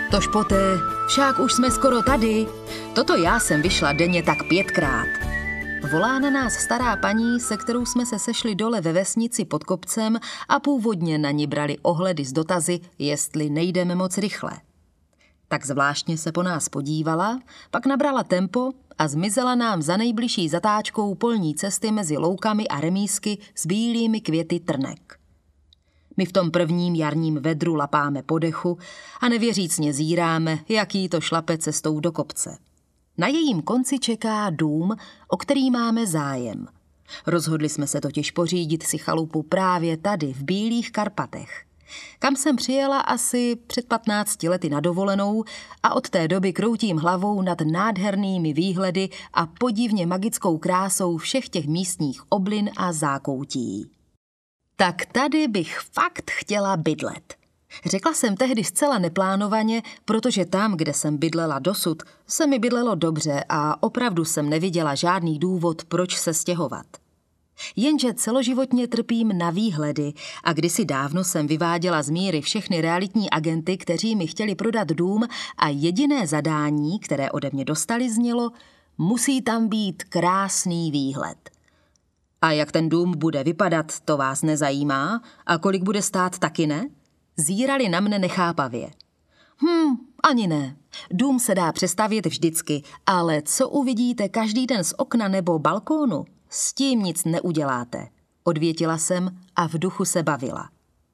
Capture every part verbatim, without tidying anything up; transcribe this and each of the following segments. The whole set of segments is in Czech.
Tož poté, však už jsme skoro tady. Toto já jsem vyšla denně tak pětkrát. Volá na nás stará paní, se kterou jsme se sešli dole ve vesnici pod kopcem a původně na ní brali ohledy s dotazy, jestli nejdeme moc rychle. Tak zvláštně se po nás podívala, pak nabrala tempo a zmizela nám za nejbližší zatáčkou polní cesty mezi loukami a remísky s bílými květy trnek. My v tom prvním jarním vedru lapáme po dechu a nevěřícně zíráme, jaký to šlape cestou do kopce. Na jejím konci čeká dům, o který máme zájem. Rozhodli jsme se totiž pořídit si chalupu právě tady, v Bílých Karpatech, kam jsem přijela asi před patnácti lety na dovolenou a od té doby kroutím hlavou nad nádhernými výhledy a podivně magickou krásou všech těch místních oblin a zákoutí. Tak tady bych fakt chtěla bydlet. Řekla jsem tehdy zcela neplánovaně, protože tam, kde jsem bydlela dosud, se mi bydlelo dobře a opravdu jsem neviděla žádný důvod, proč se stěhovat. Jenže celoživotně trpím na výhledy a kdysi dávno jsem vyváděla z míry všechny realitní agenty, kteří mi chtěli prodat dům a jediné zadání, které ode mě dostali, znělo: musí tam být krásný výhled. A jak ten dům bude vypadat, to vás nezajímá a kolik bude stát, taky ne? Zírali na mne nechápavě. Hm, ani ne. Dům se dá přestavět vždycky, ale co uvidíte každý den z okna nebo balkónu, s tím nic neuděláte, odvětila jsem a v duchu se bavila.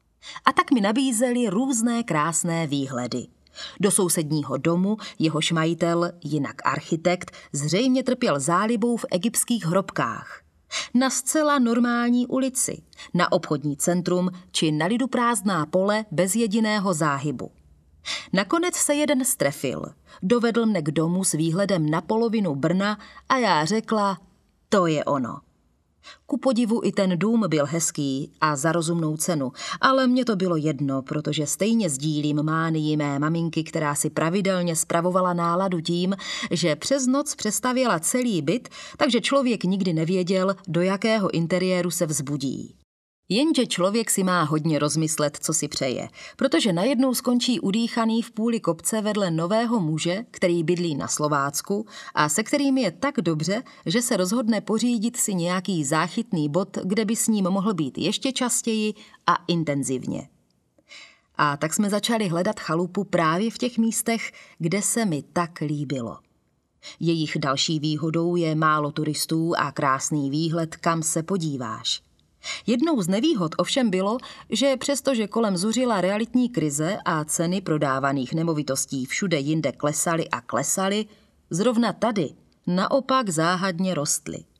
A tak mi nabízeli různé krásné výhledy. Do sousedního domu jehož majitel, jinak architekt, zřejmě trpěl zálibou v egyptských hrobkách. Na zcela normální ulici, na obchodní centrum či na liduprázdná pole bez jediného záhybu. Nakonec se jeden strefil, dovedl mne k domu s výhledem na polovinu Brna a já řekla, to je ono. Ku podivu i ten dům byl hezký a za rozumnou cenu, ale mně to bylo jedno, protože stejně sdílím mánii mé maminky, která si pravidelně spravovala náladu tím, že přes noc přestavěla celý byt, takže člověk nikdy nevěděl, do jakého interiéru se vzbudí. Jenže člověk si má hodně rozmyslet, co si přeje, protože najednou skončí udýchaný v půli kopce vedle nového muže, který bydlí na Slovácku a se kterým je tak dobře, že se rozhodne pořídit si nějaký záchytný bod, kde by s ním mohl být ještě častěji a intenzivně. A tak jsme začali hledat chalupu právě v těch místech, kde se mi tak líbilo. Jejich další výhodou je málo turistů a krásný výhled, kam se podíváš. Jednou z nevýhod ovšem bylo, že přestože kolem zuřila realitní krize a ceny prodávaných nemovitostí všude jinde klesaly a klesaly, zrovna tady naopak záhadně rostly.